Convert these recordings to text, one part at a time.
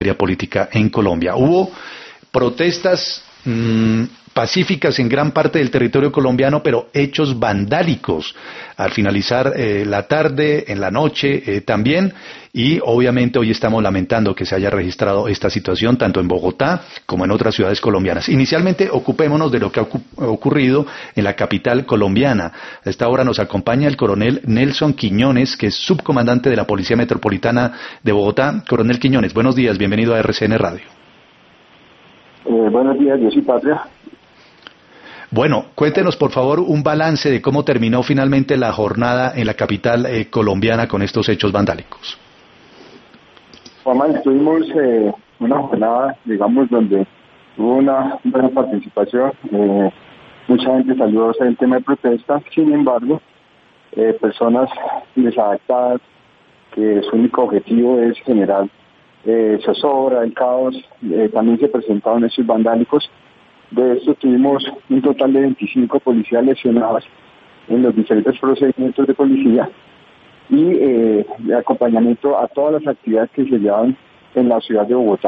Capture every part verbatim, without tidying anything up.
política en Colombia. Hubo protestas mmm, pacíficas en gran parte del territorio colombiano, pero hechos vandálicos al finalizar eh, la tarde, en la noche eh, también, y obviamente hoy estamos lamentando que se haya registrado esta situación tanto en Bogotá como en otras ciudades colombianas. Inicialmente ocupémonos de lo que ha ocurrido en la capital colombiana. A esta hora nos acompaña el coronel Nelson Quiñones, que es subcomandante de la Policía Metropolitana de Bogotá. Coronel Quiñones, buenos días, bienvenido a R C N Radio. Eh, buenos días, yo soy Patria. Bueno, cuéntenos por favor un balance de cómo terminó finalmente la jornada en la capital eh, colombiana con estos hechos vandálicos. Juanma, tuvimos eh, una jornada, digamos, donde hubo una buena participación, eh, mucha gente salió a hacer el tema de protesta, sin embargo, eh, personas desadaptadas, que su único objetivo es generar eh, zozobra, el caos, eh, también se presentaron hechos vandálicos. De esto tuvimos un total de veinticinco policías lesionados en los diferentes procedimientos de policía y eh, de acompañamiento a todas las actividades que se llevan en la ciudad de Bogotá.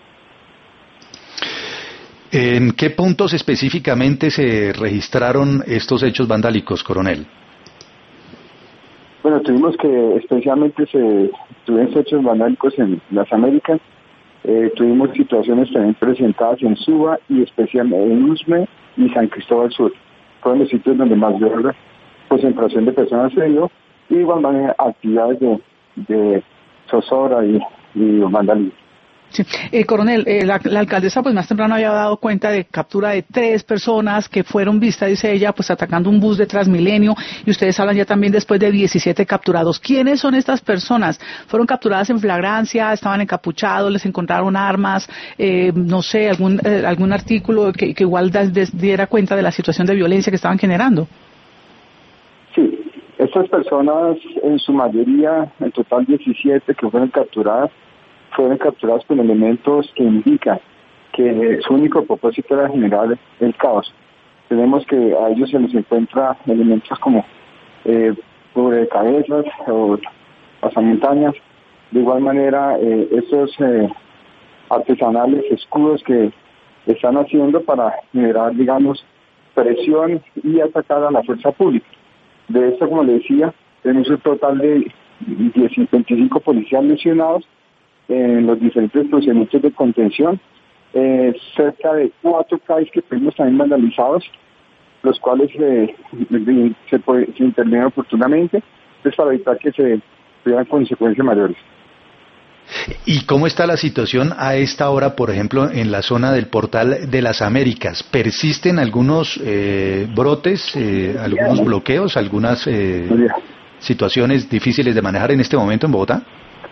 ¿En qué puntos específicamente se registraron estos hechos vandálicos, coronel? Bueno, tuvimos que especialmente se tuvieron hechos vandálicos en las Américas. Eh, tuvimos situaciones también presentadas en Suba y especialmente en Usme y San Cristóbal Sur. Fueron los sitios donde más de concentración de personas se dio y de igual manera actividades de, de zozobra y, y vandalismo. Sí. Eh, coronel, eh, la, la alcaldesa pues más temprano había dado cuenta de captura de tres personas que fueron vistas, dice ella, pues atacando un bus de Transmilenio, y ustedes hablan ya también después de diecisiete capturados. ¿Quiénes son estas personas? ¿Fueron capturadas en flagrancia? ¿Estaban encapuchados? ¿Les encontraron armas? Eh, no sé, algún eh, algún artículo que, que igual da, des, diera cuenta de la situación de violencia que estaban generando? Sí, estas personas en su mayoría, en total diecisiete que fueron capturadas, fueron capturados con elementos que indican que su único propósito era generar el caos. Tenemos que a ellos se les encuentra elementos como eh, cabezas o pasamontañas. De igual manera, eh, estos eh, artesanales escudos que están haciendo para generar, digamos, presión y atacar a la fuerza pública. De esto, como le decía, tenemos un total de veinticinco policías lesionados en los diferentes procedimientos de contención, eh, cerca de cuatro calles que tuvimos también vandalizados, los cuales eh, se, puede, se intervienen oportunamente, pues para evitar que se tuvieran consecuencias mayores. ¿Y cómo está la situación a esta hora, por ejemplo, en la zona del Portal de las Américas? ¿Persisten algunos eh, brotes, eh, algunos bloqueos, algunas eh, situaciones difíciles de manejar en este momento en Bogotá?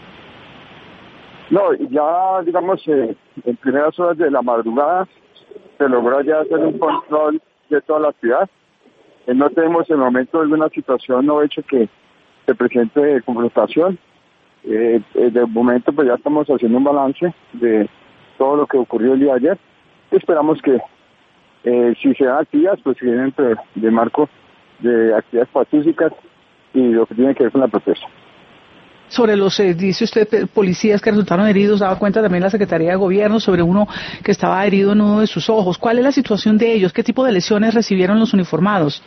No, ya digamos, eh, en primeras horas de la madrugada se logró ya hacer un control de toda la ciudad. Eh, no tenemos en el momento alguna situación o hecho que se presente de confrontación. Eh, eh, de momento pues ya estamos haciendo un balance de todo lo que ocurrió el día de ayer. Y esperamos que eh, si se dan actividades, pues se vienen de, de marco de actividades pacíficas y lo que tiene que ver con la protesta. Sobre los, eh, dice usted, policías que resultaron heridos, daba cuenta también la Secretaría de Gobierno sobre uno que estaba herido en uno de sus ojos. ¿Cuál es la situación de ellos? ¿Qué tipo de lesiones recibieron los uniformados?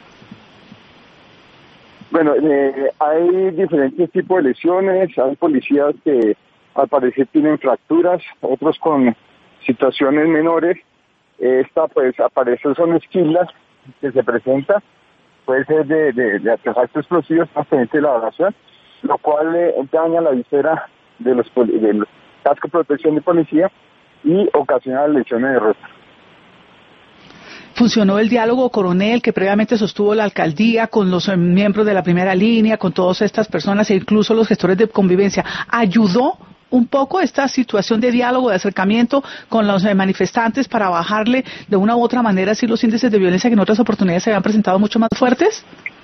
Bueno, eh, hay diferentes tipos de lesiones. Hay policías que al parecer tienen fracturas, otros con situaciones menores. Esta pues aparece, son esquilas que se presenta, puede ser de, de, de artefactos explosivos, bastante de la oración, lo cual eh, daña la visera de los del casco de protección de policía y ocasiona lesiones de rostro. ¿Funcionó el diálogo, coronel, que previamente sostuvo la alcaldía con los eh, miembros de la primera línea, con todas estas personas e incluso los gestores de convivencia? ¿Ayudó un poco esta situación de diálogo, de acercamiento con los eh, manifestantes para bajarle de una u otra manera así los índices de violencia que en otras oportunidades se habían presentado mucho más fuertes?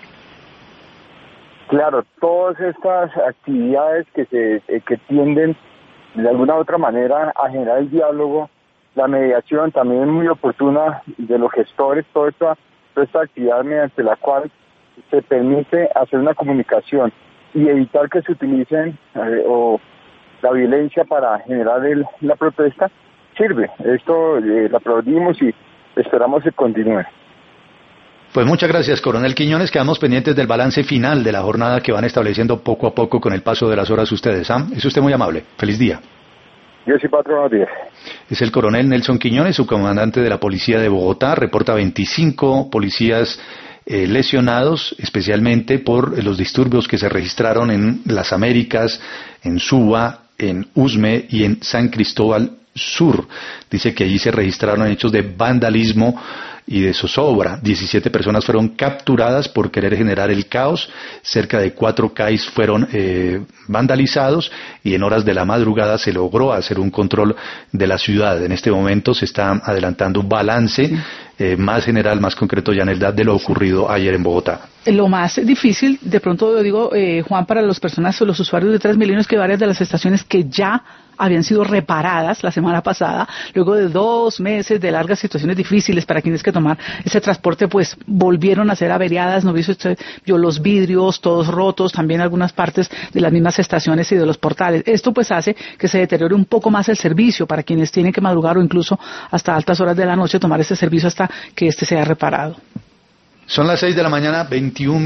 Claro, todas estas actividades que se eh, que tienden de alguna u otra manera a generar el diálogo, la mediación también muy oportuna de los gestores, toda esta, toda esta actividad mediante la cual se permite hacer una comunicación y evitar que se utilicen eh, o la violencia para generar el, la protesta, sirve. Esto eh, lo aplaudimos y esperamos que continúe. Pues muchas gracias, coronel Quiñones. Quedamos pendientes del balance final de la jornada que van estableciendo poco a poco con el paso de las horas ustedes. ¿ah? Es usted muy amable. Feliz día. Yo soy patrón, buenos días. Es el coronel Nelson Quiñones, subcomandante de la Policía de Bogotá. Reporta veinticinco policías eh, lesionados, especialmente por los disturbios que se registraron en Las Américas, en Suba, en Usme y en San Cristóbal Sur. Dice que allí se registraron hechos de vandalismo y de zozobra. diecisiete personas fueron capturadas por querer generar el caos. Cerca de cuatro C A Is fueron eh, vandalizados y en horas de la madrugada se logró hacer un control de la ciudad. En este momento se está adelantando un balance eh, más general, más concreto, Yanelda, de lo ocurrido ayer en Bogotá. Lo más difícil, de pronto digo, eh, Juan, para las personas o los usuarios de Transmilenio es que varias de las estaciones que ya habían sido reparadas la semana pasada, luego de dos meses de largas situaciones difíciles para quienes que tomar ese transporte, pues volvieron a ser averiadas. No vio usted, vio los vidrios todos rotos, también algunas partes de las mismas estaciones y de los portales. Esto pues hace que se deteriore un poco más el servicio para quienes tienen que madrugar o incluso hasta altas horas de la noche tomar ese servicio hasta que este sea reparado. Son las seis de la mañana, veintiún